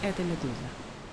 Это «Медуза».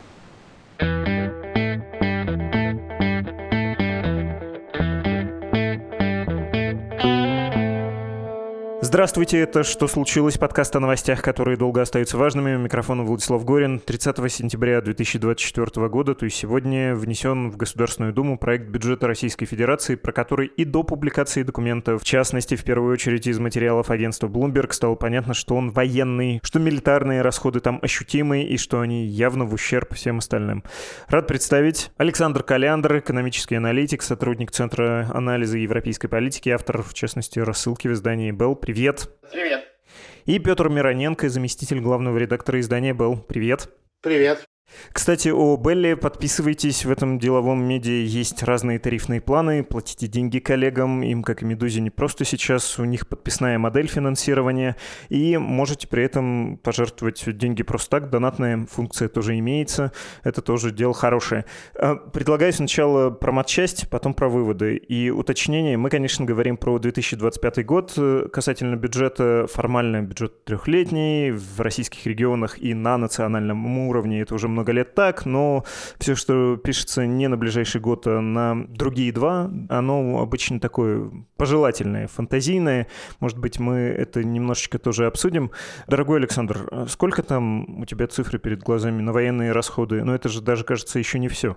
Здравствуйте, это «Что случилось?» Подкаст о новостях, которые долго остаются важными. У микрофона Владислав Горин. 30 сентября 2024 года, то есть сегодня, внесен в Государственную Думу проект бюджета Российской Федерации, про который и до публикации документа, в частности, в первую очередь из материалов агентства Bloomberg, стало понятно, что он военный, что милитарные расходы там ощутимые и что они явно в ущерб всем остальным. Рад представить Александр Коляндр, экономический аналитик, сотрудник Центра анализа европейской политики, автор, в частности, рассылки в издании Bell. Привет. Привет. И Петр Мироненко, заместитель главного редактора издания Bell. Привет. Привет. Кстати, о Белле подписывайтесь. В этом деловом медиа есть разные тарифные планы. Платите деньги коллегам. Им, как и «Медузе», не просто сейчас. У них подписная модель финансирования. И можете при этом пожертвовать деньги просто так. Донатная функция тоже имеется. Это тоже дело хорошее. Предлагаю сначала про матчасть, потом про выводы и уточнения. Мы, конечно, говорим про 2025 год. Касательно бюджета, формально бюджет трехлетний. В российских регионах и на национальном уровне это уже много лет так, но все, что пишется не на ближайший год, а на другие два, оно обычно такое пожелательное, фантазийное. Может быть, мы это немножечко тоже обсудим. Дорогой Александр, сколько там у тебя цифры перед глазами на военные расходы? Но это же даже, кажется, еще не все.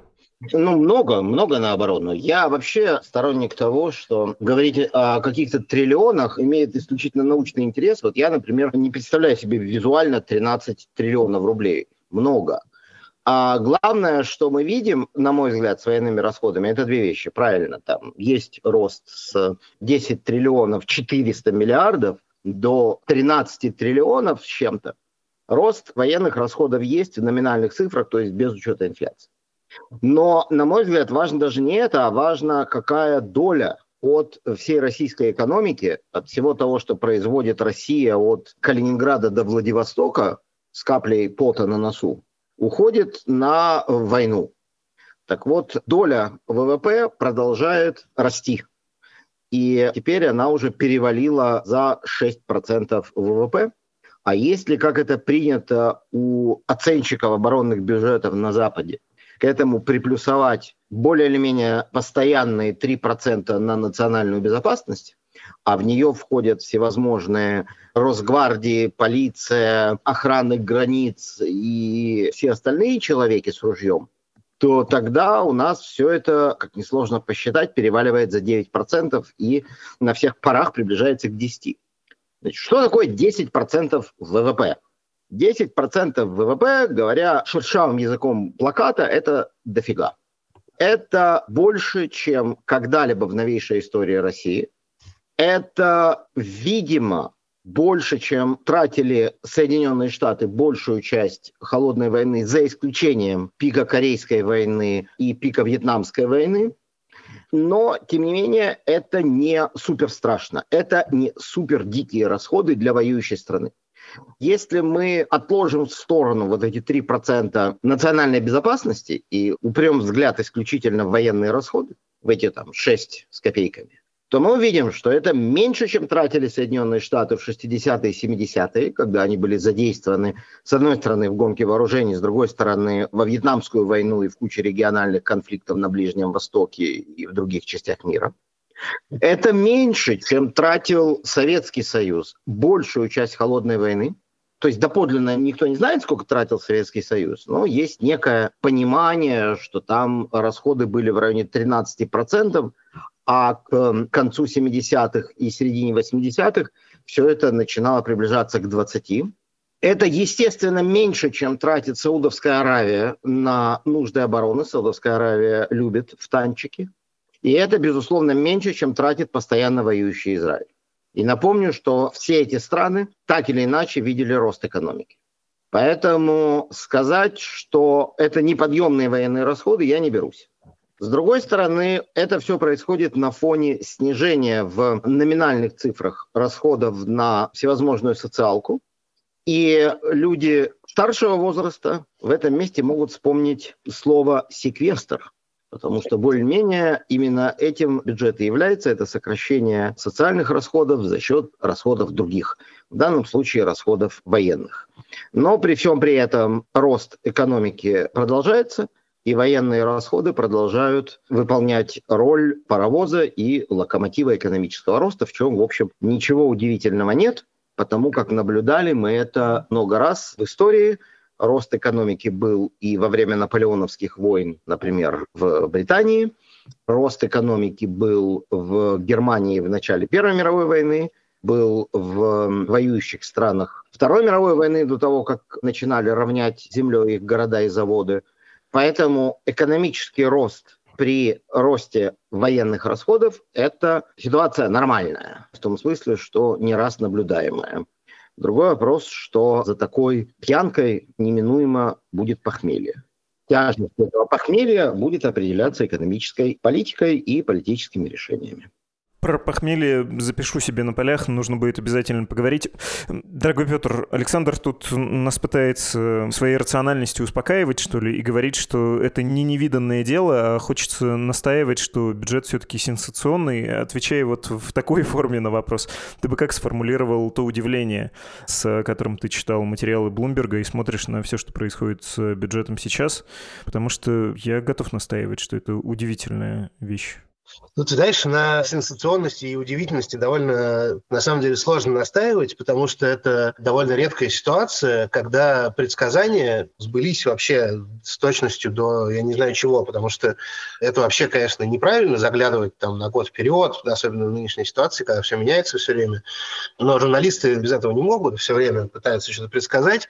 Много наоборот. Но я вообще сторонник того, что говорить о каких-то триллионах имеет исключительно научный интерес. Вот я, например, не представляю себе визуально 13 триллионов рублей. Много. А главное, что мы видим, на мой взгляд, с военными расходами, это две вещи. Правильно, там есть рост с 10 триллионов 400 миллиардов до 13 триллионов с чем-то. Рост военных расходов есть в номинальных цифрах, то есть без учета инфляции. Но, на мой взгляд, важно даже не это, а важно, какая доля от всей российской экономики, от всего того, что производит Россия от Калининграда до Владивостока с каплей пота на носу, уходит на войну. Так вот, доля ВВП продолжает расти. И теперь она уже перевалила за 6% ВВП. А если, как это принято у оценщиков оборонных бюджетов на Западе, к этому приплюсовать более или менее постоянные 3% на национальную безопасность, а в нее входят всевозможные Росгвардии, полиция, охраны границ и все остальные человеки с ружьем, то тогда у нас все это, как несложно посчитать, переваливает за 9% и на всех парах приближается к 10%. Значит, что такое 10% ВВП? 10% ВВП, говоря шершавым языком плаката, это дофига. Это больше, чем когда-либо в новейшей истории России. Это, видимо, больше, чем тратили Соединенные Штаты большую часть холодной войны, за исключением пика Корейской войны и пика Вьетнамской войны. Но, тем не менее, это не супер страшно. Это не супер дикие расходы для воюющей страны. Если мы отложим в сторону вот эти 3% национальной безопасности и упрем взгляд исключительно в военные расходы, в эти там 6 с копейками, то мы увидим, что это меньше, чем тратили Соединенные Штаты в 60-е и 70-е, когда они были задействованы, с одной стороны, в гонке вооружений, с другой стороны, во Вьетнамскую войну и в куче региональных конфликтов на Ближнем Востоке и в других частях мира. Это меньше, чем тратил Советский Союз большую часть холодной войны. То есть доподлинно никто не знает, сколько тратил Советский Союз, но есть некое понимание, что там расходы были в районе 13%, а к концу 70-х и середине 80-х все это начинало приближаться к 20%. Это, естественно, меньше, чем тратит Саудовская Аравия на нужды обороны. Саудовская Аравия любит в танчики. И это, безусловно, меньше, чем тратит постоянно воюющий Израиль. И напомню, что все эти страны так или иначе видели рост экономики. Поэтому сказать, что это неподъемные военные расходы, я не берусь. С другой стороны, это все происходит на фоне снижения в номинальных цифрах расходов на всевозможную социалку. И люди старшего возраста в этом месте могут вспомнить слово «секвестр». Потому что более-менее именно этим бюджет и является. Это сокращение социальных расходов за счет расходов других. в данном случае расходов военных. Но при всем при этом рост экономики продолжается, и военные расходы продолжают выполнять роль паровоза и локомотива экономического роста, в чем, в общем, ничего удивительного нет, потому как наблюдали мы это много раз в истории. Рост экономики был и во время наполеоновских войн, например, в Британии. Рост экономики был в Германии в начале Первой мировой войны, был в воюющих странах Второй мировой войны, до того, как начинали равнять землей их города и заводы. Поэтому экономический рост при росте военных расходов – это ситуация нормальная, в том смысле, что не раз наблюдаемая. Другой вопрос, что за такой пьянкой неминуемо будет похмелье. Тяжесть этого похмелья будет определяться экономической политикой и политическими решениями. Про похмелье запишу себе на полях, нужно будет обязательно поговорить. Дорогой Петр, Александр тут нас пытается своей рациональностью успокаивать, что ли, и говорит, что это не невиданное дело, а хочется настаивать, что бюджет все-таки сенсационный. Отвечая вот в такой форме на вопрос, ты бы как сформулировал то удивление, с которым ты читал материалы Блумберга и смотришь на все, что происходит с бюджетом сейчас? Потому что я готов настаивать, что это удивительная вещь. Ну, ты знаешь, на сенсационности и удивительности довольно, на самом деле, сложно настаивать, потому что это довольно редкая ситуация, когда предсказания сбылись вообще с точностью до я не знаю чего, потому что это вообще, конечно, неправильно заглядывать там на год вперед, особенно в нынешней ситуации, когда все меняется все время. Но журналисты без этого не могут, все время пытаются что-то предсказать.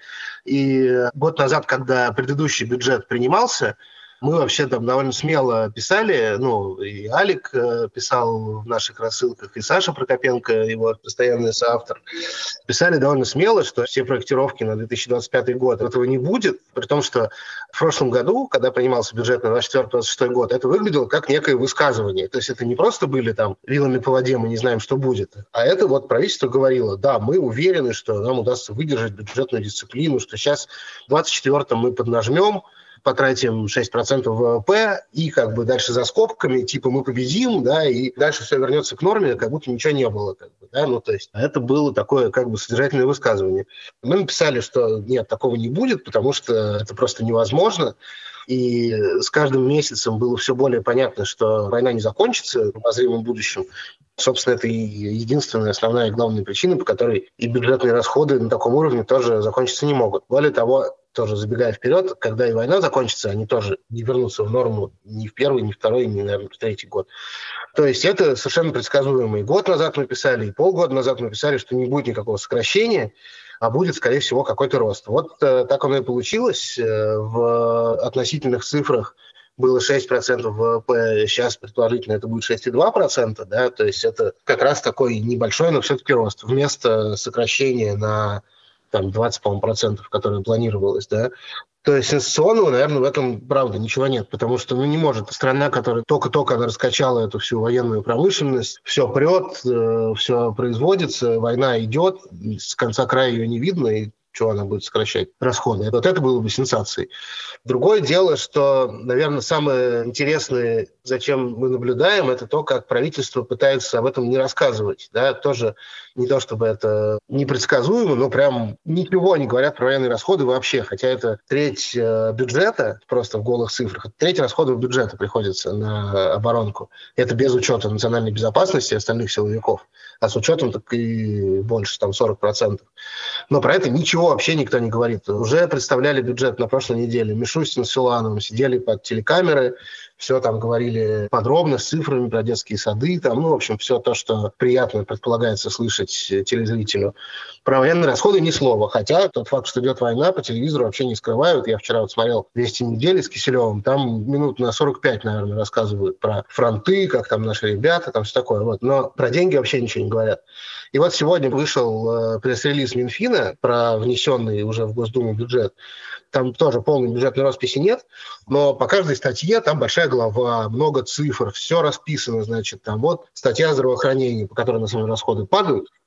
И год назад, когда предыдущий бюджет принимался, мы вообще там довольно смело писали, и Алик писал в наших рассылках, и Саша Прокопенко, его постоянный соавтор, писали довольно смело, что все проектировки на 2025 год этого не будет, при том, что в прошлом году, когда принимался бюджет на 2024-2026 год, это выглядело как некое высказывание. То есть это не просто были там вилами по воде, мы не знаем, что будет, а это вот правительство говорило, да, мы уверены, что нам удастся выдержать бюджетную дисциплину, что сейчас в 2024 мы поднажмем, потратим 6% ВВП, и как бы дальше за скобками, типа мы победим, да, и дальше все вернется к норме, как будто ничего не было. Как бы, да? То есть это было такое как бы содержательное высказывание. Мы написали, что нет, такого не будет, потому что это просто невозможно. И с каждым месяцем было все более понятно, что война не закончится в обозримом будущем. Собственно, это и единственная, основная и главная причина, по которой и бюджетные расходы на таком уровне тоже закончиться не могут. Более того, тоже забегая вперед, когда и война закончится, они тоже не вернутся в норму ни в первый, ни в второй, ни, наверное, в третий год. То есть это совершенно предсказуемо. И год назад мы писали, и полгода назад мы писали, что не будет никакого сокращения, а будет, скорее всего, какой-то рост. Вот так оно и получилось. В относительных цифрах было 6% ВВП, сейчас, предположительно, это будет 6,2%, да, то есть это как раз такой небольшой, но все-таки рост. Вместо сокращения на там 20, по-моему, процентов, которое планировалось, да. То есть сенсационного, наверное, в этом, правда, ничего нет, потому что, не может страна, которая только-только она раскачала эту всю военную промышленность, все прет, все производится, война идет, с конца края ее не видно, и чего она будет сокращать расходы. Вот это было бы сенсацией. Другое дело, что, наверное, самое интересное, зачем мы наблюдаем, это то, как правительство пытается об этом не рассказывать. Да? Тоже не то, чтобы это непредсказуемо, но прям ничего не говорят про военные расходы вообще. Хотя это треть бюджета, просто в голых цифрах, треть расходов бюджета приходится на оборонку. Это без учета национальной безопасности и остальных силовиков. А с учетом так и больше, там 40%. Но про это ничего вообще никто не говорит. Уже представляли бюджет на прошлой неделе. Мишустин с Силуановым сидели под телекамеры, все там говорили подробно, с цифрами про детские сады, там, в общем, все то, что приятно предполагается слышать телезрителю. Про военные расходы ни слова. Хотя тот факт, что идет война, по телевизору вообще не скрывают. Я вчера смотрел «Вести недели» с Киселевым, там минут на 45, наверное, рассказывают про фронты, как там наши ребята, там все такое. Вот. Но про деньги вообще ничего не говорят. И вот сегодня вышел пресс-релиз Минфина про внесенный уже в Госдуму бюджет. Там тоже полной бюджетной росписи нет, но по каждой статье там большая глава, много цифр, все расписано, значит, там вот статья здравоохранения, по которой на самом деле расходы падают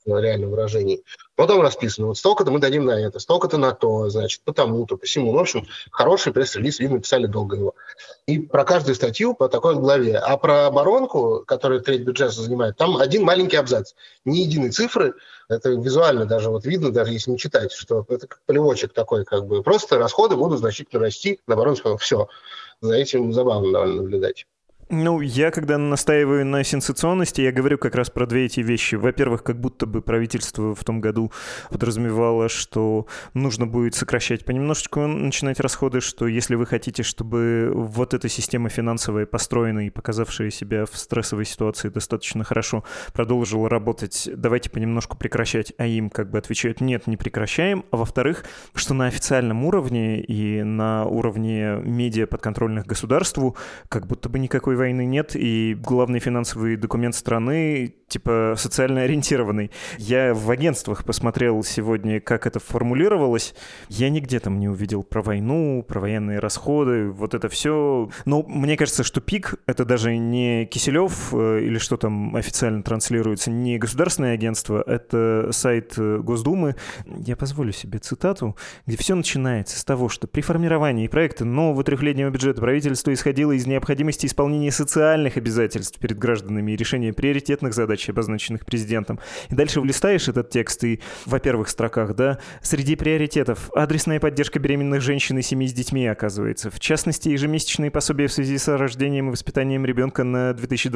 в реальном выражении. Потом расписано, вот столько-то мы дадим на это, столько-то на то, значит, потому-то, посему. В общем, хороший пресс-релиз, видно, писали долго его. И про каждую статью по такой главе. А про оборонку, которая треть бюджета занимает, там один маленький абзац. Ни единой цифры, это визуально даже вот видно, даже если не читать, что это как полевочек такой, как бы просто расходы будут значительно расти на оборонку. Все. За этим забавно довольно наблюдать. Ну, я когда настаиваю на сенсационности, я говорю как раз про две эти вещи. Во-первых, как будто бы правительство в том году подразумевало, что нужно будет сокращать понемножечку, начинать расходы, что если вы хотите, чтобы вот эта система финансовая, построенная и показавшая себя в стрессовой ситуации достаточно хорошо, продолжила работать, давайте понемножку прекращать, а им как бы отвечают, нет, не прекращаем. А во-вторых, что на официальном уровне и на уровне медиа подконтрольных государству как будто бы никакой войны нет, и главный финансовый документ страны типа социально ориентированный. Я в агентствах посмотрел сегодня, как это формулировалось. Я нигде там не увидел про войну, про военные расходы, вот это все. Но мне кажется, что пик — это даже не Киселев или что там официально транслируется, не государственное агентство, это сайт Госдумы. Я позволю себе цитату, где все начинается с того, что при формировании проекта нового трехлетнего бюджета правительство исходило из необходимости исполнения социальных обязательств перед гражданами и решения приоритетных задач, обозначенных президентом. И дальше листаешь этот текст, и в первых строках, да, среди приоритетов адресная поддержка беременных женщин и семей с детьми оказывается. В частности, ежемесячные пособия в связи с рождением и воспитанием ребенка на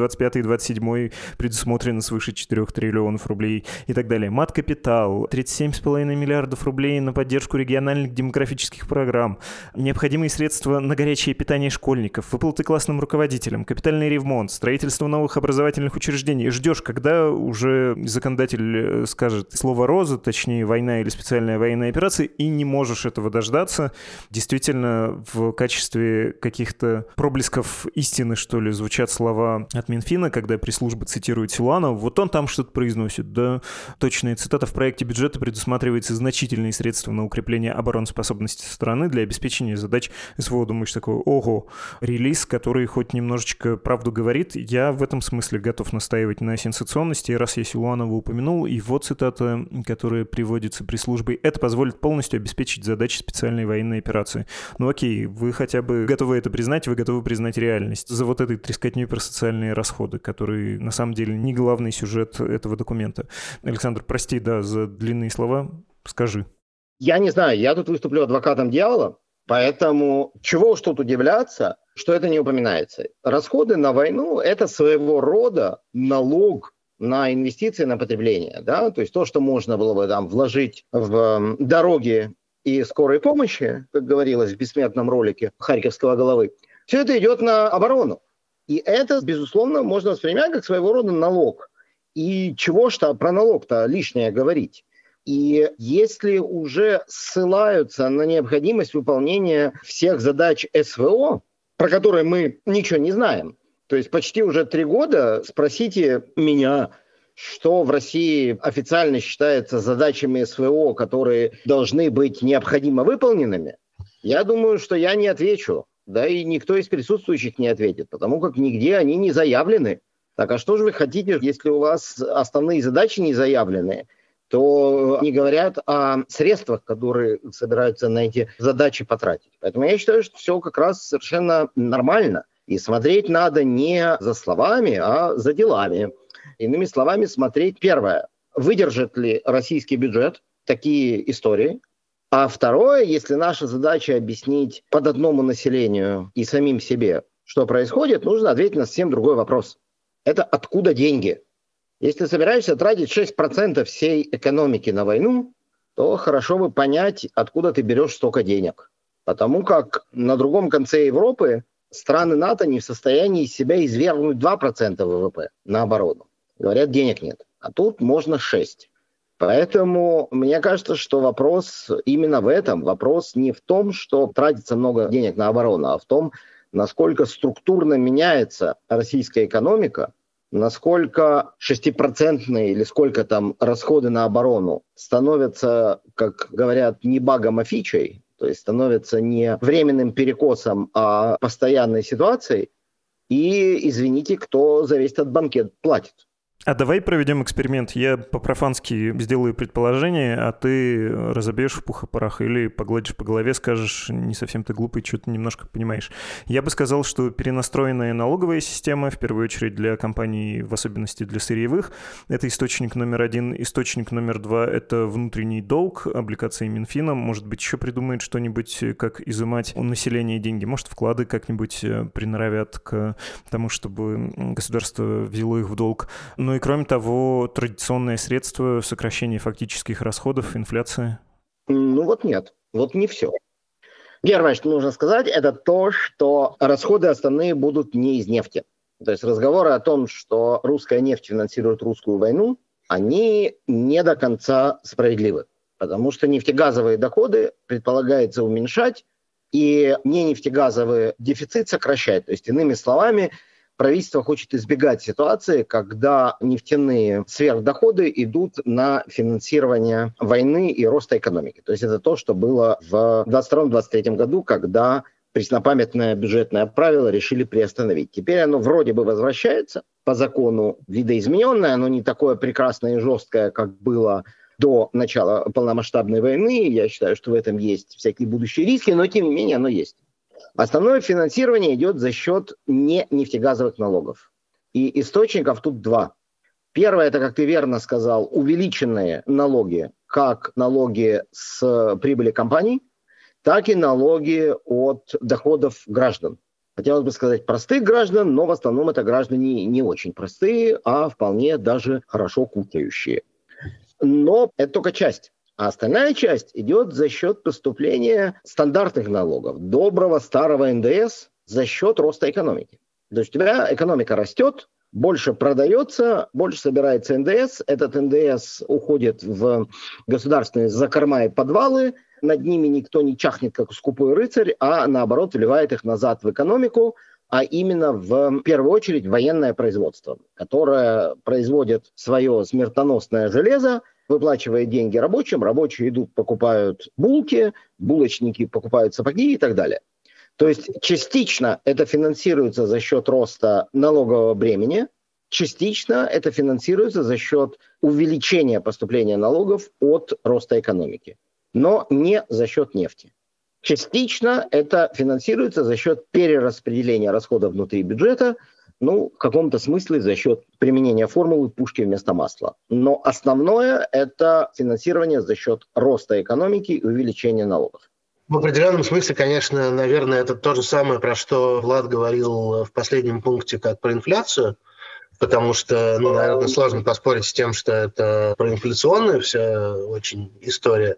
2025-2027 предусмотрено свыше 4 триллионов рублей и так далее. Мат-капитал, 37,5 миллиардов рублей на поддержку региональных демографических программ, необходимые средства на горячее питание школьников, выплаты классным руководителям, капитальный ремонт, строительство новых образовательных учреждений. Ждешь, когда уже законодатель скажет слово «роза», точнее война или специальная военная операция, и не можешь этого дождаться. Действительно, в качестве каких-то проблесков истины, что ли, звучат слова от Минфина, когда пресс-служба цитирует Силуанова. Вот он там что-то произносит, да. Точная цитата: в проекте бюджета предусматривается значительные средства на укрепление обороноспособности страны для обеспечения задач СВО. Думаешь, такой, ого, релиз, который хоть немножечко правду говорит. Я в этом смысле готов настаивать на сенсационности. И раз я Силуанова упомянул, и вот цитата, которая приводится пресс-службой: это позволит полностью обеспечить задачи специальной военной операции. Ну окей, вы хотя бы готовы это признать, вы готовы признать реальность за вот этой трескотней про социальные расходы, которые на самом деле не главный сюжет этого документа. Александр, прости, да, за длинные слова, скажи. Я не знаю, я тут выступлю адвокатом дьявола, поэтому чего уж тут удивляться, что это не упоминается. Расходы на войну – это своего рода налог на инвестиции, на потребление. Да? То есть то, что можно было бы там вложить в дороги и скорой помощи, как говорилось в бессмертном ролике Харьковского головы, все это идет на оборону. И это, безусловно, можно воспринимать как своего рода налог. И чего ж про налог-то лишнее говорить? И если уже ссылаются на необходимость выполнения всех задач СВО, про которые мы ничего не знаем, то есть почти уже 3 года, спросите меня, что в России официально считается задачами СВО, которые должны быть необходимо выполненными, я думаю, что я не отвечу, да и никто из присутствующих не ответит, потому как нигде они не заявлены. Так а что же вы хотите, если у вас основные задачи не заявлены? То они говорят о средствах, которые собираются на эти задачи потратить. Поэтому я считаю, что все как раз совершенно нормально. И смотреть надо не за словами, а за делами. Иными словами, смотреть, первое, выдержит ли российский бюджет такие истории. А второе, если наша задача объяснить податному населению и самим себе, что происходит, нужно ответить на совсем другой вопрос. Это откуда деньги? Если собираешься тратить 6% всей экономики на войну, то хорошо бы понять, откуда ты берешь столько денег. Потому как на другом конце Европы страны НАТО не в состоянии из себя извергнуть 2% ВВП на оборону. Говорят, денег нет. А тут можно 6%. Поэтому мне кажется, что вопрос именно в этом. Вопрос не в том, что тратится много денег на оборону, а в том, насколько структурно меняется российская экономика, насколько 6% или сколько там расходы на оборону становятся, как говорят, не багом, а фичей, то есть становятся не временным перекосом, а постоянной ситуацией. И, извините, кто за весь этот банкет платит? А давай проведем эксперимент. Я по-профански сделаю предположение, а ты разобьешь в пух и прах или погладишь по голове, скажешь, не совсем ты глупый, что ты немножко понимаешь. Я бы сказал, что перенастроенная налоговая система, в первую очередь для компаний, в особенности для сырьевых, это источник номер один. Источник номер два – это внутренний долг, облигации Минфина. Может быть, еще придумают что-нибудь, как изымать у населения деньги. Может, вклады как-нибудь приноровят к тому, чтобы государство взяло их в долг. Ну и кроме того, традиционное средство сокращения фактических расходов, инфляция. Ну вот нет, вот не все. Первое, что нужно сказать, это то, что расходы основные будут не из нефти. То есть разговоры о том, что русская нефть финансирует русскую войну, они не до конца справедливы. Потому что нефтегазовые доходы предполагается уменьшать, и не нефтегазовый дефицит сокращать. То есть, иными словами, правительство хочет избегать ситуации, когда нефтяные сверхдоходы идут на финансирование войны и роста экономики. То есть это то, что было в 2022-2023 году, когда преснопамятное бюджетное правило решили приостановить. Теперь оно вроде бы возвращается по закону видоизмененное, оно не такое прекрасное и жесткое, как было до начала полномасштабной войны. Я считаю, что в этом есть всякие будущие риски, но тем не менее оно есть. Основное финансирование идет за счет не нефтегазовых налогов. И источников тут два. Первое, это, как ты верно сказал, увеличенные налоги, как налоги с прибыли компаний, так и налоги от доходов граждан. Хотелось бы сказать простых граждан, но в основном это граждане не очень простые, а вполне даже хорошо кушающие. Но это только часть. А остальная часть идет за счет поступления стандартных налогов, доброго старого НДС за счет роста экономики. То есть у тебя экономика растет, больше продается, больше собирается НДС, этот НДС уходит в государственные закорма и подвалы, над ними никто не чахнет, как скупой рыцарь, а наоборот вливает их назад в экономику, а именно в первую очередь военное производство, которое производит свое смертоносное железо, выплачивая деньги рабочим, рабочие идут, покупают булки, булочники покупают сапоги и так далее. То есть частично это финансируется за счет роста налогового бремени, частично это финансируется за счет увеличения поступления налогов от роста экономики, но не за счет нефти. Частично это финансируется за счет перераспределения расходов внутри бюджета, в каком-то смысле за счет применения формулы пушки вместо масла. Но основное – это финансирование за счет роста экономики и увеличения налогов. В определенном смысле, конечно, наверное, это то же самое, про что Влад говорил в последнем пункте, как про инфляцию, потому что, наверное, сложно поспорить с тем, что это проинфляционная вся очень история.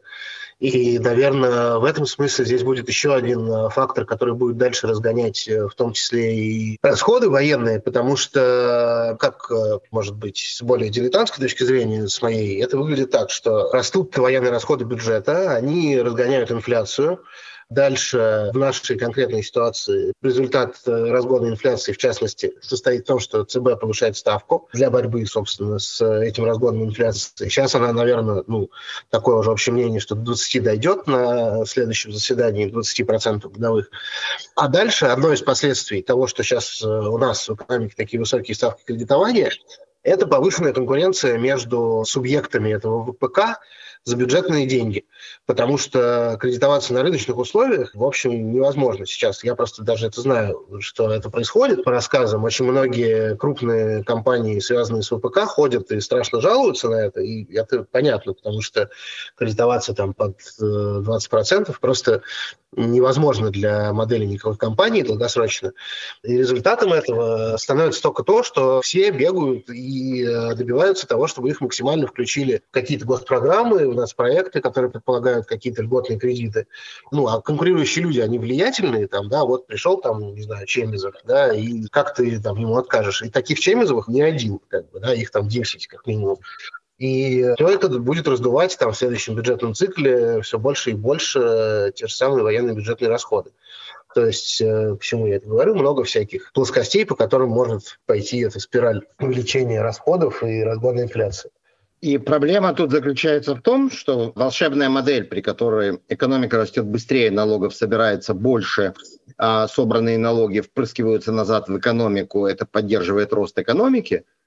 И, наверное, в этом смысле здесь будет еще один фактор, который будет дальше разгонять в том числе и расходы военные, потому что, как, может быть, с более дилетантской точки зрения, с моей, это выглядит так, что растут военные расходы бюджета, они разгоняют инфляцию. Дальше в нашей конкретной ситуации результат разгона инфляции, в частности, состоит в том, что ЦБ повышает ставку для борьбы, собственно, с этим разгоном инфляции. Сейчас она, наверное, такое уже общее мнение, что до 20 дойдет на следующем заседании, 20% годовых. А дальше одно из последствий того, что сейчас у нас в экономике такие высокие ставки кредитования, это повышенная конкуренция между субъектами этого ВПК за бюджетные деньги. Потому что кредитоваться на рыночных условиях, в общем, невозможно сейчас. Я просто даже это знаю, что это происходит по рассказам. Очень многие крупные компании, связанные с ВПК, ходят и страшно жалуются на это. И это понятно, потому что кредитоваться там под 20% просто невозможно для модели никакой компании долгосрочно. И результатом этого становится только то, что все бегают и добиваются того, чтобы их максимально включили в какие-то госпрограммы, у нас проекты, которые предполагают какие-то льготные кредиты. А конкурирующие люди, они влиятельные, вот пришел не знаю, Чемизов, и как ты ему откажешь? И таких Чемизовых не один, их 10 как минимум. И все это будет раздувать в следующем бюджетном цикле все больше и больше те же самые военные бюджетные расходы. То есть, к чему я это говорю, много всяких плоскостей, по которым может пойти эта спираль увеличения расходов и разгона инфляции. И проблема тут заключается в том, что волшебная модель, при которой экономика растет быстрее, налогов собирается больше, а собранные налоги впрыскиваются назад в экономику, это поддерживает рост экономики,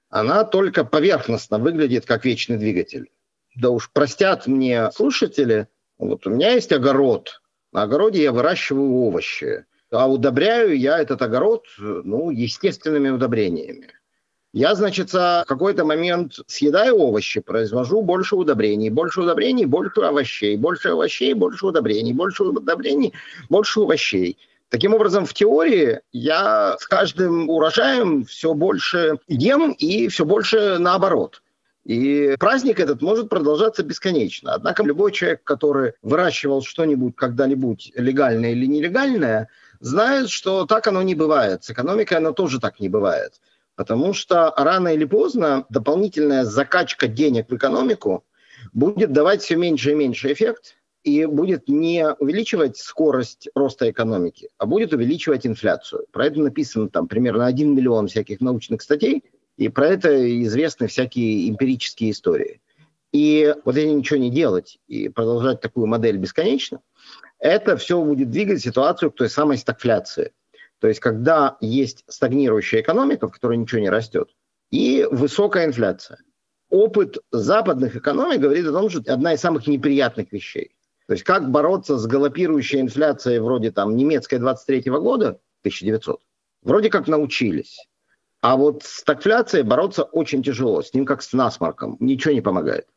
она только поверхностно выглядит как вечный двигатель. Да уж простят мне слушатели, вот у меня есть огород, на огороде я выращиваю овощи, а удобряю я этот огород, естественными удобрениями. Я, значит, в какой-то момент съедаю овощи, произвожу больше удобрений, больше овощей, больше овощей, больше удобрений, больше удобрений, больше овощей. Таким образом, в теории я с каждым урожаем все больше ем и все больше наоборот. И праздник этот может продолжаться бесконечно. Однако любой человек, который выращивал что-нибудь когда-нибудь легальное или нелегальное, знает, что так оно не бывает. С экономикой оно тоже так не бывает. Потому что рано или поздно дополнительная закачка денег в экономику будет давать все меньше и меньше эффект и будет не увеличивать скорость роста экономики, а будет увеличивать инфляцию. Про это написано там примерно 1 миллион всяких научных статей, и про это известны всякие эмпирические истории. И вот если ничего не делать и продолжать такую модель бесконечно, это все будет двигать ситуацию к той самой стагфляции. То есть когда есть стагнирующая экономика, в которой ничего не растет, и высокая инфляция. Опыт западных экономик говорит о том, что это одна из самых неприятных вещей. То есть как бороться с галопирующей инфляцией вроде там немецкой 23-го года, 1900, вроде как научились. А вот с стагфляцией бороться очень тяжело, с ним как с насморком, ничего не помогает.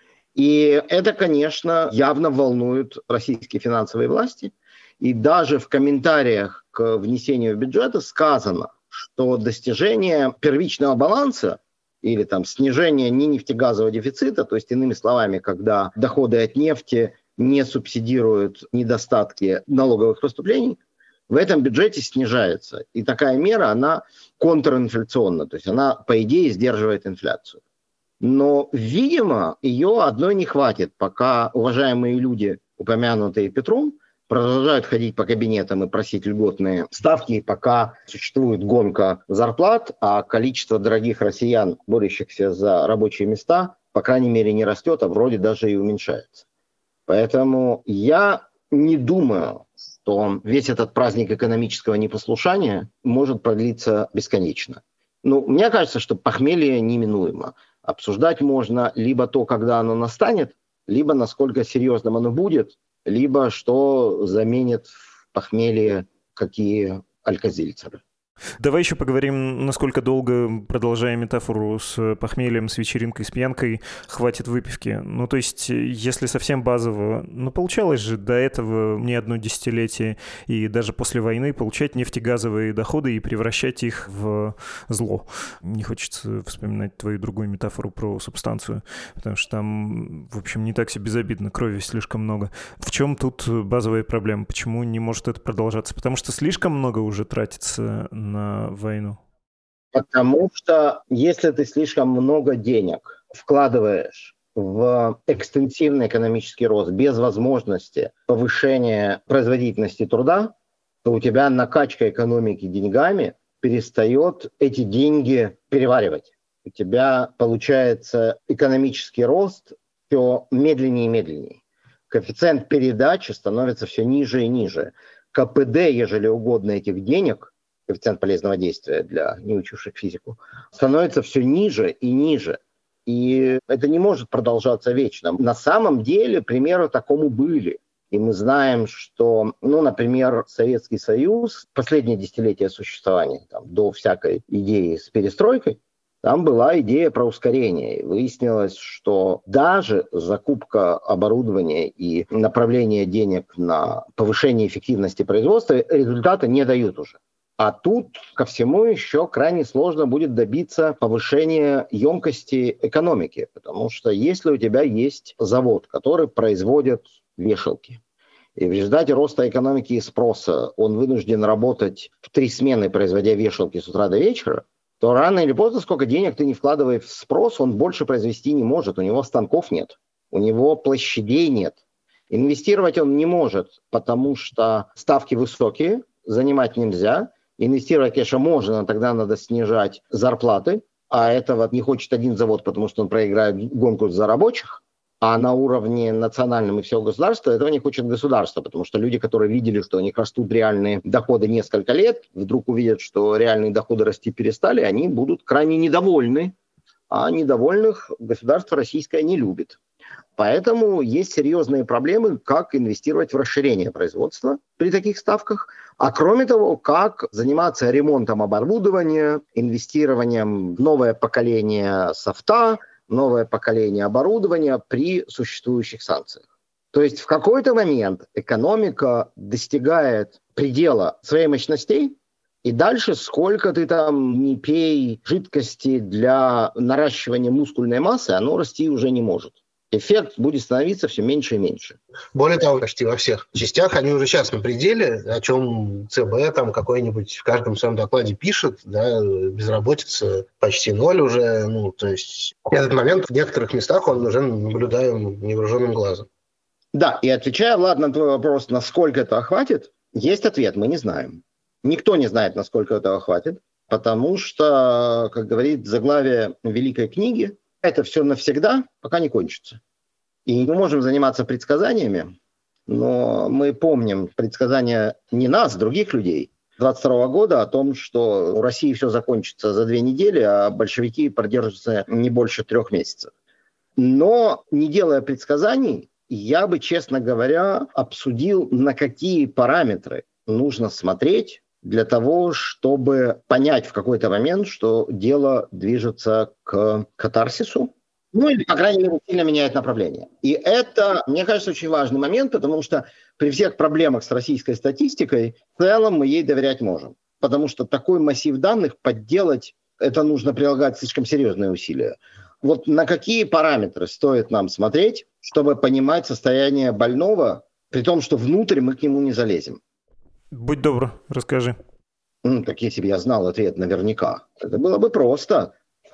И это, конечно, явно волнует российские финансовые власти. И даже в комментариях к внесению бюджета сказано, что достижение первичного баланса или там снижение ненефтегазового дефицита, то есть иными словами, когда доходы от нефти не субсидируют недостатки налоговых поступлений, в этом бюджете снижается. И такая мера, она контринфляционна, то есть она, по идее, сдерживает инфляцию. Но, видимо, ее одной не хватит, пока уважаемые люди, упомянутые Петром, продолжают ходить по кабинетам и просить льготные ставки, пока существует гонка зарплат, а количество дорогих россиян, борющихся за рабочие места, по крайней мере, не растет, а вроде даже и уменьшается. Поэтому я не думаю, что весь этот праздник экономического непослушания может продлиться бесконечно. Мне кажется, что похмелье неминуемо. Обсуждать можно либо то, когда оно настанет, либо насколько серьезным оно будет, либо что заменит в похмелье какие алька-зельцеры. Давай еще поговорим, насколько долго, продолжая метафору с похмельем, с вечеринкой, с пьянкой, хватит выпивки. То есть, если совсем базово, получалось же до этого не одно десятилетие и даже после войны получать нефтегазовые доходы и превращать их в зло. Не хочется вспоминать твою другую метафору про субстанцию, потому что там, в общем, не так все безобидно, крови слишком много. В чем тут базовая проблема? Почему не может это продолжаться? Потому что слишком много уже тратится на войну? Потому что если ты слишком много денег вкладываешь в экстенсивный экономический рост без возможности повышения производительности труда, то у тебя накачка экономики деньгами перестает эти деньги переваривать. У тебя получается экономический рост все медленнее и медленнее. Коэффициент передачи становится все ниже и ниже. КПД, ежели угодно, этих денег, коэффициент полезного действия для не учивших физику, становится все ниже и ниже. И это не может продолжаться вечно. На самом деле примеры такому были. И мы знаем, что, например, Советский Союз, последнее десятилетие существования, до всякой идеи с перестройкой, там была идея про ускорение. И выяснилось, что даже закупка оборудования и направление денег на повышение эффективности производства результата не дают уже. А тут ко всему еще крайне сложно будет добиться повышения емкости экономики, потому что если у тебя есть завод, который производит вешалки, и в результате роста экономики и спроса он вынужден работать в 3 смены, производя вешалки с утра до вечера, то рано или поздно, сколько денег ты не вкладывай в спрос, он больше произвести не может, у него станков нет, у него площадей нет. Инвестировать он не может, потому что ставки высокие, занимать нельзя. Инвестировать, конечно, можно, но тогда надо снижать зарплаты, а этого не хочет один завод, потому что он проиграет гонку за рабочих, а на уровне национальном и всего государства этого не хочет государство, потому что люди, которые видели, что у них растут реальные доходы несколько лет, вдруг увидят, что реальные доходы расти перестали, они будут крайне недовольны а недовольных государство российское не любит. Поэтому есть серьезные проблемы, как инвестировать в расширение производства при таких ставках, а кроме того, как заниматься ремонтом оборудования, инвестированием в новое поколение софта, новое поколение оборудования при существующих санкциях. То есть в какой-то момент экономика достигает предела своих мощностей, и дальше сколько ты там не пей жидкости для наращивания мускульной массы, оно расти уже не может. Эффект будет становиться все меньше и меньше. Более того, почти во всех частях они уже сейчас на пределе, о чем ЦБ там какой-нибудь в каждом своем докладе пишет, да, безработица почти ноль уже, то есть этот момент в некоторых местах он уже наблюдаем невооруженным глазом. Да, и отвечая, Влад, на твой вопрос, насколько это охватит, есть ответ, мы не знаем. Никто не знает, насколько этого хватит, потому что, как говорит заглавие Великой книги, это все навсегда, пока не кончится. И мы можем заниматься предсказаниями, но мы помним предсказания не нас, других людей, 22 года о том, что у России все закончится за 2 недели, а большевики продержатся не больше 3 месяцев. Но не делая предсказаний, я бы, честно говоря, обсудил, на какие параметры нужно смотреть для того, чтобы понять в какой-то момент, что дело движется к катарсису, или, по крайней мере, сильно меняет направление. И это, мне кажется, очень важный момент, потому что при всех проблемах с российской статистикой в целом мы ей доверять можем. Потому что такой массив данных подделать, это нужно прилагать слишком серьезные усилия. Вот на какие параметры стоит нам смотреть, чтобы понимать состояние больного, при том, что внутрь мы к нему не залезем? Будь добр, расскажи. Так если бы я знал ответ наверняка, это было бы просто.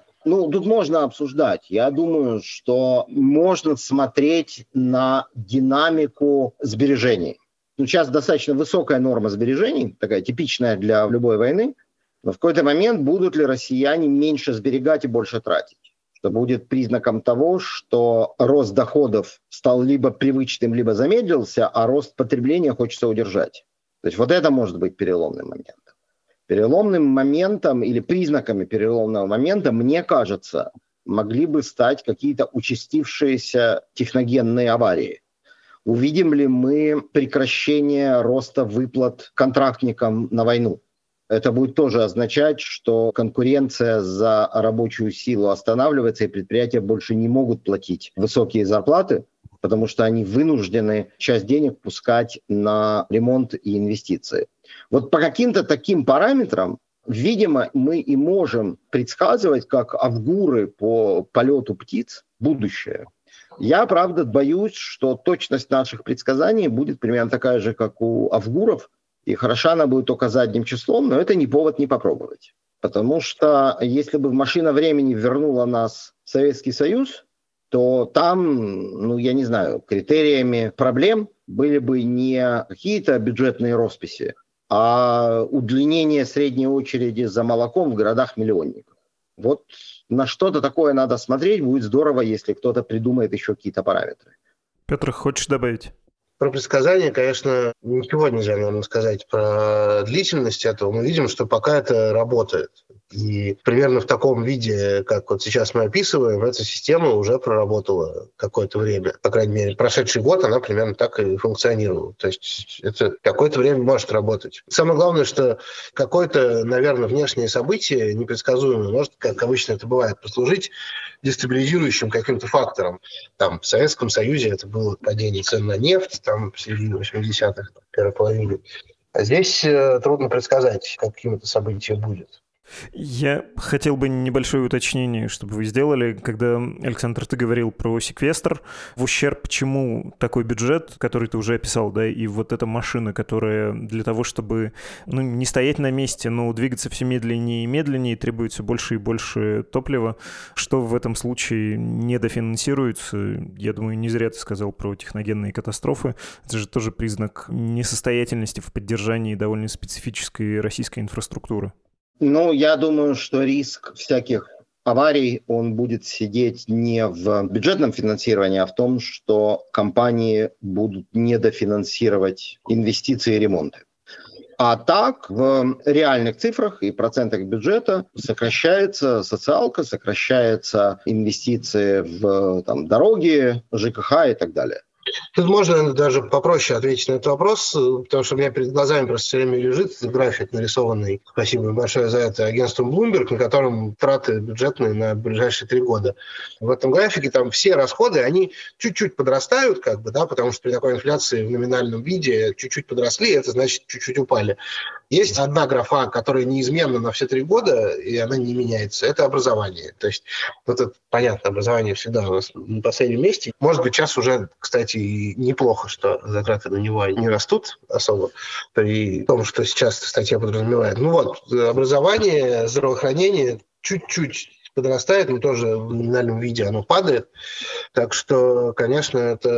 Тут можно обсуждать. Я думаю, что можно смотреть на динамику сбережений. Сейчас достаточно высокая норма сбережений, такая типичная для любой войны, но в какой-то момент будут ли россияне меньше сберегать и больше тратить? Что будет признаком того, что рост доходов стал либо привычным, либо замедлился, а рост потребления хочется удержать. То есть вот это может быть переломным моментом. Переломным моментом или признаками переломного момента, мне кажется, могли бы стать какие-то участившиеся техногенные аварии. Увидим ли мы прекращение роста выплат контрактникам на войну? Это будет тоже означать, что конкуренция за рабочую силу останавливается, и предприятия больше не могут платить высокие зарплаты, потому что они вынуждены часть денег пускать на ремонт и инвестиции. Вот по каким-то таким параметрам, видимо, мы и можем предсказывать, как авгуры по полету птиц, будущее. Я, правда, боюсь, что точность наших предсказаний будет примерно такая же, как у авгуров, и хороша она будет только задним числом, но это не повод не попробовать. Потому что если бы машина времени вернула нас в Советский Союз, то там, я не знаю, критериями проблем были бы не какие-то бюджетные росписи, а удлинение средней очереди за молоком в городах-миллионниках. Вот на что-то такое надо смотреть. Будет здорово, если кто-то придумает еще какие-то параметры. Петр, хочешь добавить? Про предсказания, конечно, ничего нельзя, наверное, сказать про длительность этого. Мы видим, что пока это работает. И примерно в таком виде, как вот сейчас мы описываем, эта система уже проработала какое-то время. По крайней мере, прошедший год она примерно так и функционировала. То есть это какое-то время может работать. Самое главное, что какое-то, наверное, внешнее событие непредсказуемое может, как обычно это бывает, послужить дестабилизирующим каким-то фактором. Там в Советском Союзе это было падение цен на нефть, там в середине 80-х, первой половине. А здесь трудно предсказать, каким это событие будет. Я хотел бы небольшое уточнение, чтобы вы сделали. Когда, Александр, ты говорил про секвестр, в ущерб чему такой бюджет, который ты уже описал, да, и вот эта машина, которая для того, чтобы не стоять на месте, но двигаться все медленнее и медленнее, требует все больше и больше топлива, что в этом случае недофинансируется. Я думаю, не зря ты сказал про техногенные катастрофы. Это же тоже признак несостоятельности в поддержании довольно специфической российской инфраструктуры. Я думаю, что риск всяких аварий, он будет сидеть не в бюджетном финансировании, а в том, что компании будут недофинансировать инвестиции и ремонты. А так, в реальных цифрах и процентах бюджета сокращается социалка, сокращаются инвестиции в дороги, ЖКХ и так далее. Тут можно, наверное, даже попроще ответить на этот вопрос, потому что у меня перед глазами просто все время лежит график, нарисованный, спасибо большое за это, агентством Bloomberg, на котором траты бюджетные на ближайшие 3 года. В этом графике там все расходы, они чуть-чуть подрастают, потому что при такой инфляции в номинальном виде чуть-чуть подросли, это значит чуть-чуть упали. Есть одна графа, которая неизменна на все 3 года, и она не меняется. Это образование. То есть, это понятно, образование всегда у нас на последнем месте. Может быть, сейчас уже, кстати, и неплохо, что затраты на него не растут особо, при том, что сейчас статья подразумевает. Образование, здравоохранение чуть-чуть подрастает, но тоже в номинальном виде оно падает. Так что, конечно,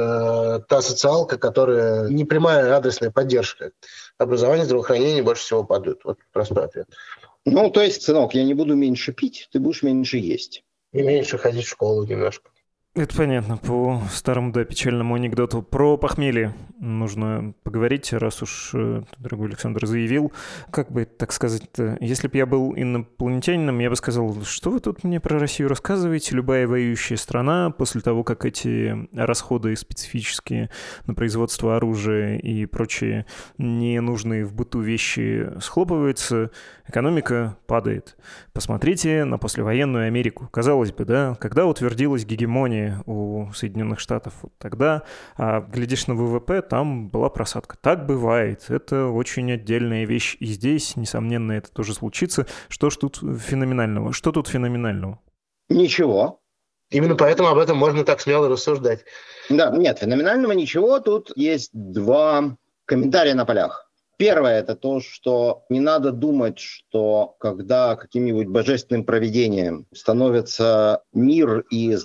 это та социалка, которая не прямая адресная поддержка. Образование, здравоохранение больше всего падают. Вот простой ответ. То есть, сынок, я не буду меньше пить, ты будешь меньше есть. И меньше ходить в школу немножко. Это понятно. По старому, печальному анекдоту. Про похмелье нужно поговорить, раз уж дорогой Александр заявил. Как бы так сказать-то, если бы я был инопланетянином, я бы сказал, что вы тут мне про Россию рассказываете? Любая воюющая страна, после того, как эти расходы специфические на производство оружия и прочие ненужные в быту вещи схлопываются, экономика падает. Посмотрите на послевоенную Америку. Казалось бы, когда утвердилась гегемония у Соединенных Штатов, вот тогда, глядишь на ВВП, там была просадка. Так бывает. Это очень отдельная вещь. И здесь, несомненно, это тоже случится. Что ж тут феноменального? Что тут феноменального? Ничего. Именно поэтому об этом можно так смело рассуждать. Да, нет, феноменального ничего. Тут есть 2 комментария на полях. Первое – это то, что не надо думать, что когда каким-нибудь божественным провидением становится мир и,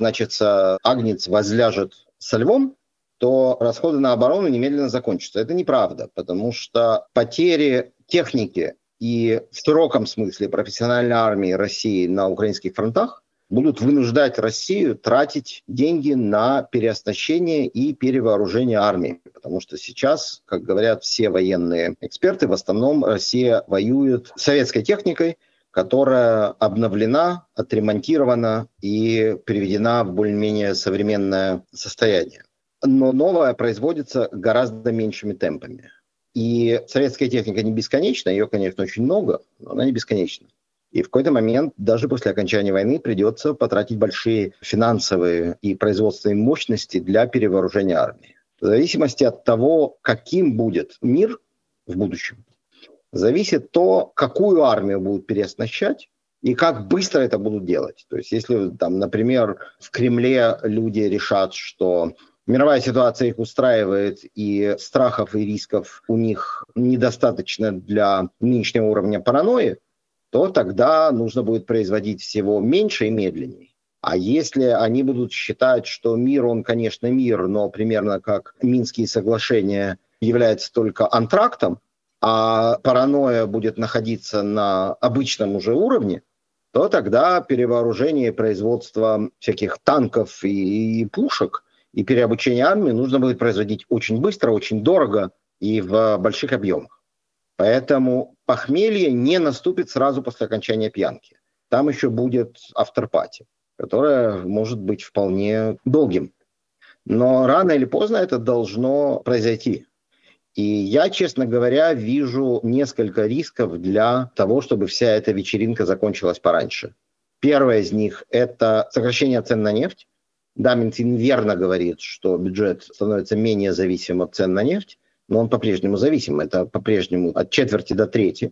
агнец возляжет со львом, то расходы на оборону немедленно закончатся. Это неправда, потому что потери техники и в широком смысле профессиональной армии России на украинских фронтах будут вынуждать Россию тратить деньги на переоснащение и перевооружение армии. Потому что сейчас, как говорят все военные эксперты, в основном Россия воюет советской техникой, которая обновлена, отремонтирована и приведена в более-менее современное состояние. Но новое производится гораздо меньшими темпами. И советская техника не бесконечна, ее, конечно, очень много, но она не бесконечна. И в какой-то момент, даже после окончания войны, придется потратить большие финансовые и производственные мощности для перевооружения армии. В зависимости от того, каким будет мир в будущем, зависит то, какую армию будут переоснащать и как быстро это будут делать. То есть если, например, в Кремле люди решат, что мировая ситуация их устраивает, и страхов и рисков у них недостаточно для нынешнего уровня паранойи, то тогда нужно будет производить всего меньше и медленнее. А если они будут считать, что мир, он, конечно, мир, но примерно как Минские соглашения является только антрактом, а паранойя будет находиться на обычном уже уровне, то тогда перевооружение и производство всяких танков и пушек и переобучение армии нужно будет производить очень быстро, очень дорого и в больших объемах. Поэтому похмелье не наступит сразу после окончания пьянки. Там еще будет after-party, которое может быть вполне долгим. Но рано или поздно это должно произойти. И я, честно говоря, вижу несколько рисков для того, чтобы вся эта вечеринка закончилась пораньше. Первое из них – это сокращение цен на нефть. Да, Минфин верно говорит, что бюджет становится менее зависим от цен на нефть, но он по-прежнему зависим. Это по-прежнему от четверти до трети.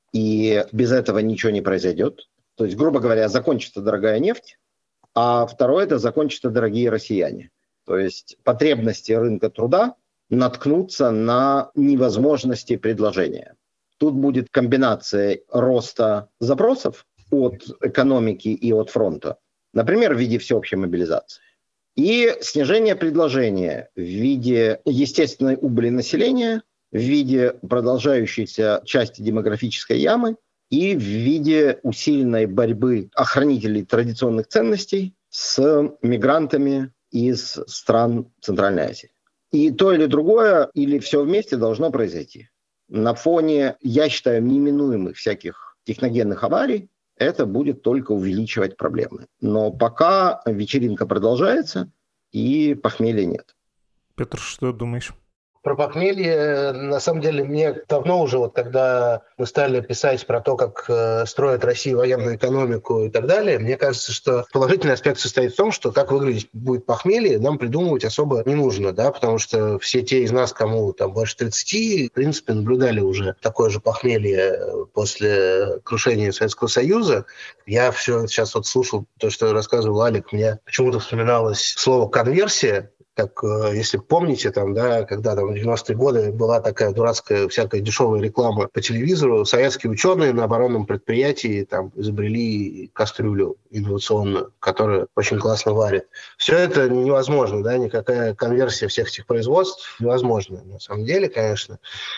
И без этого ничего не произойдет. То есть, грубо говоря, закончится дорогая нефть, а второе – это закончатся дорогие россияне. То есть потребности рынка труда наткнутся на невозможности предложения. Тут будет комбинация роста запросов от экономики и от фронта, например, в виде всеобщей мобилизации, и снижение предложения в виде естественной убыли населения, в виде продолжающейся части демографической ямы и в виде усиленной борьбы охранителей традиционных ценностей с мигрантами из стран Центральной Азии. И то или другое, или все вместе должно произойти. на фоне, я считаю, неминуемых всяких техногенных аварий, это будет только увеличивать проблемы. Но пока вечеринка продолжается, и похмелья нет. Петр, что думаешь? Про похмелье, на самом деле, мне давно уже, вот когда мы стали писать про то, как строит Россия военную экономику и так далее, мне кажется, что положительный аспект состоит в том, что как выглядеть будет похмелье, нам придумывать особо не нужно, да, потому что все те из нас, кому там больше 30, в принципе, наблюдали уже такое же похмелье после крушения Советского Союза. Я все сейчас вот слушал то, что рассказывал Алик, мне почему-то вспоминалось слово «конверсия», как, если помните, там, да, когда там в 90-е годы была такая дурацкая всякая дешевая реклама по телевизору, советские ученые на оборонном предприятии там изобрели кастрюлю инновационную, которая очень классно варит. Все это невозможно, да, никакая конверсия всех этих производств невозможна, на самом деле, конечно.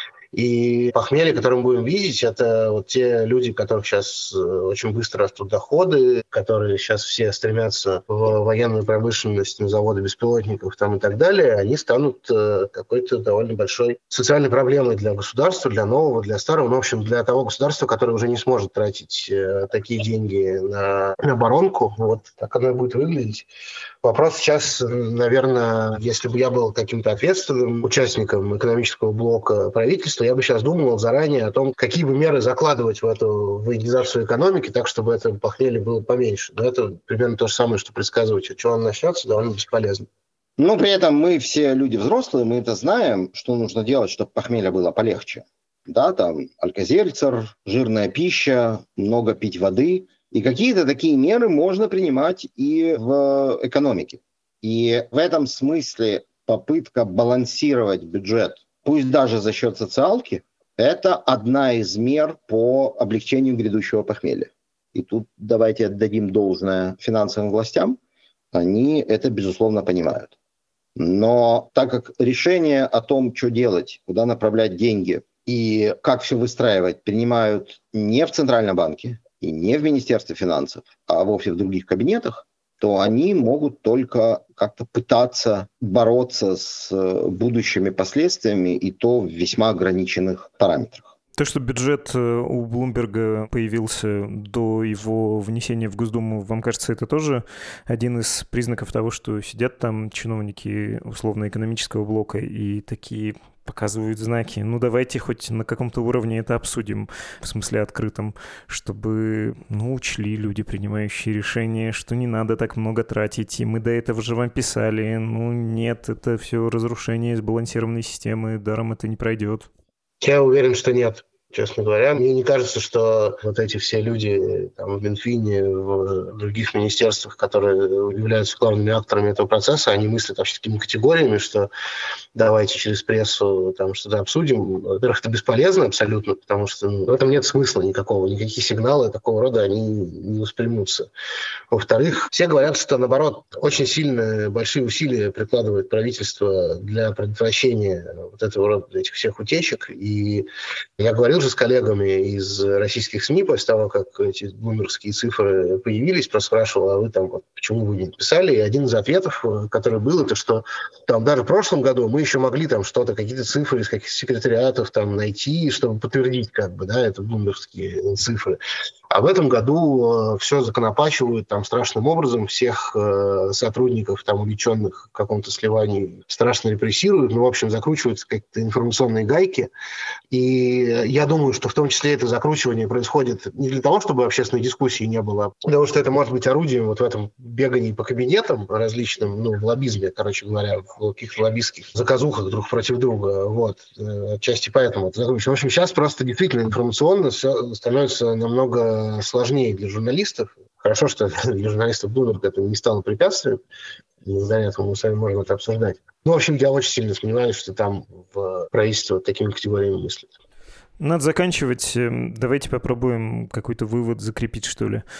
И похмелье, которое мы будем видеть, это вот те люди, у которых сейчас очень быстро растут доходы, которые сейчас все стремятся в военную промышленность, на заводы беспилотников там и так далее, они станут какой-то довольно большой социальной проблемой для государства, для нового, для старого, ну, в общем, для того государства, которое уже не сможет тратить такие деньги на оборонку. Вот так оно и будет выглядеть. Вопрос сейчас, наверное, если бы я был каким-то ответственным участником экономического блока правительства, я бы сейчас думал заранее о том, какие бы меры закладывать в эту военизацию экономики, так, чтобы это похмелье было поменьше. Но это примерно то же самое, что предсказывать, от чего оно начнется, довольно бесполезно. Но при этом мы все люди взрослые, мы это знаем, что нужно делать, чтобы похмелье было полегче. Да, там алька-зельцер, жирная пища, много пить воды. И какие-то такие меры можно принимать и в экономике. И в этом смысле попытка балансировать бюджет, пусть даже за счет социалки, это одна из мер по облегчению грядущего похмелья. И тут давайте отдадим должное финансовым властям, они это, безусловно, понимают. Но так как решение о том, что делать, куда направлять деньги и как все выстраивать, принимают не в Центральном банке и не в Министерстве финансов, а вовсе в других кабинетах, то они могут только как-то пытаться бороться с будущими последствиями, и то в весьма ограниченных параметрах. То, что бюджет у Блумберга появился до его внесения в Госдуму, вам кажется, это тоже один из признаков того, что сидят там чиновники условно-экономического блока и такие показывают знаки. Ну, давайте хоть на каком-то уровне это обсудим, в смысле открытом, чтобы, учли люди, принимающие решения, что не надо так много тратить, и мы до этого же вам писали. Нет, это все разрушение сбалансированной системы, даром это не пройдет. Я уверен, что нет, честно говоря. Мне не кажется, что вот эти все люди там, в Минфине, в других министерствах, которые являются главными акторами этого процесса, они мыслят вообще такими категориями, что давайте через прессу там что-то обсудим. Во-первых, это бесполезно абсолютно, потому что в этом нет смысла никакого. Никакие сигналы такого рода, они не воспримутся. Во-вторых, все говорят, что, наоборот, очень сильно большие усилия прикладывает правительство для предотвращения вот этого рода этих всех утечек. И я говорил же с коллегами из российских СМИ после того, как эти блумбергские цифры появились, просто спрашивал, а вы там почему вы не написали? И один из ответов, который был, это что там даже в прошлом году мы еще могли там что-то, какие-то цифры из каких-то секретариатов там найти, чтобы подтвердить это блумбергские цифры. А в этом году все законопачивают там страшным образом, всех сотрудников там увлеченных в каком-то сливании страшно репрессируют, в общем, закручиваются какие-то информационные гайки. И я думаю, что в том числе это закручивание происходит не для того, чтобы общественной дискуссии не было, потому что это может быть орудием вот в этом бегании по кабинетам различным, в лоббизме, короче говоря, в каких-то лоббистских заказухах друг против друга, отчасти поэтому это закручивается. В общем, сейчас просто действительно информационно все становится намного сложнее для журналистов. Хорошо, что для журналистов Bloomberg это не стало препятствием. Благодаря этому мы с вами можем это обсуждать. В общем, я очень сильно сомневаюсь, что там в правительстве такими категориями мыслят. Надо заканчивать. Давайте попробуем какой-то вывод закрепить, что ли.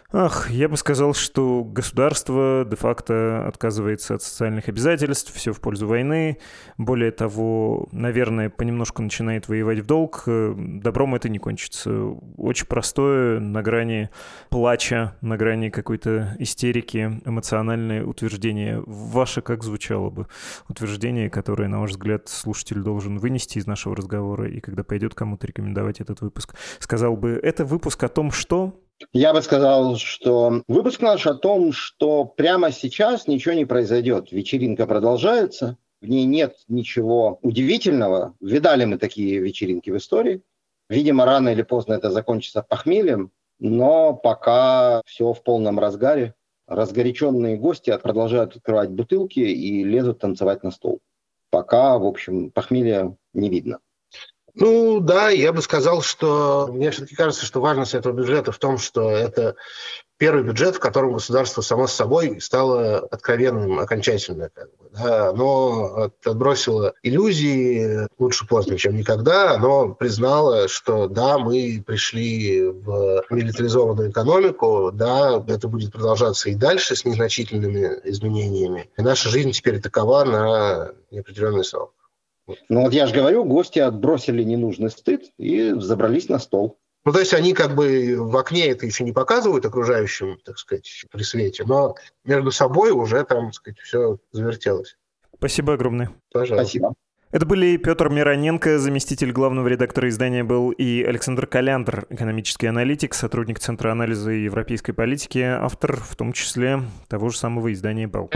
Я бы сказал, что государство де-факто отказывается от социальных обязательств, все в пользу войны. Более того, наверное, понемножку начинает воевать в долг. Добром это не кончится. Очень простое, на грани плача, на грани какой-то истерики, эмоциональное утверждение. Ваше как звучало бы? Утверждение, которое, на ваш взгляд, слушатель должен вынести из нашего разговора, и когда пойдет кому-то рекомендовать этот выпуск, сказал бы, это выпуск о том, что... Я бы сказал, что выпуск наш о том, что прямо сейчас ничего не произойдет. Вечеринка продолжается, в ней нет ничего удивительного. Видали мы такие вечеринки в истории. Видимо, рано или поздно это закончится похмельем, но пока все в полном разгаре. Разгоряченные гости продолжают открывать бутылки и лезут танцевать на стол. Пока, в общем, похмелья не видно. Ну да, я бы сказал, что мне все-таки кажется, что важность этого бюджета в том, что это первый бюджет, в котором государство само с собой стало откровенным окончательно. Да, оно отбросило иллюзии, лучше поздно, чем никогда. Оно признало, что да, мы пришли в милитаризованную экономику, да, это будет продолжаться и дальше с незначительными изменениями. И наша жизнь теперь такова на неопределенный срок. Ну вот я же говорю, гости отбросили ненужный стыд и забрались на стол. Ну, то есть они как бы в окне это еще не показывают окружающим, так сказать, при свете, но между собой уже там, так сказать, все завертелось. Спасибо огромное. Пожалуйста. Спасибо. Это были Петр Мироненко, заместитель главного редактора издания был, и Александр Коляндр, экономический аналитик, сотрудник Центра анализа европейской политики, автор в том числе того же самого издания «Белл».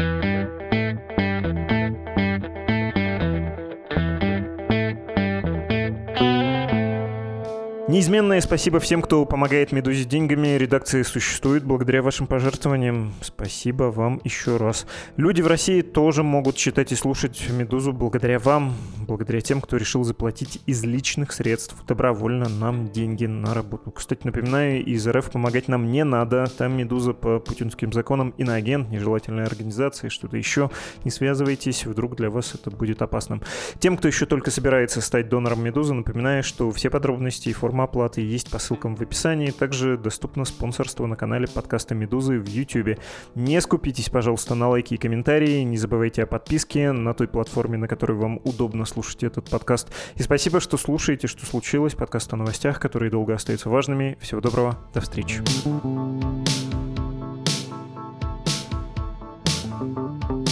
Неизменное спасибо всем, кто помогает «Медузе» деньгами. Редакция существует благодаря вашим пожертвованиям. Спасибо вам еще раз. Люди в России тоже могут читать и слушать «Медузу» благодаря вам, благодаря тем, кто решил заплатить из личных средств добровольно нам деньги на работу. Кстати, напоминаю, из РФ помогать нам не надо. Там «Медуза» по путинским законам иноагент, нежелательная организация, что-то еще. Не связывайтесь, вдруг для вас это будет опасным. Тем, кто еще только собирается стать донором «Медузы», напоминаю, что все подробности и форма оплаты есть по ссылкам в описании. Также доступно спонсорство на канале подкаста «Медузы» в YouTube. Не скупитесь, пожалуйста, на лайки и комментарии. Не забывайте о подписке на той платформе, на которой вам удобно слушать этот подкаст. И спасибо, что слушаете «Что случилось?» Подкаст о новостях, которые долго остаются важными. Всего доброго. До встречи.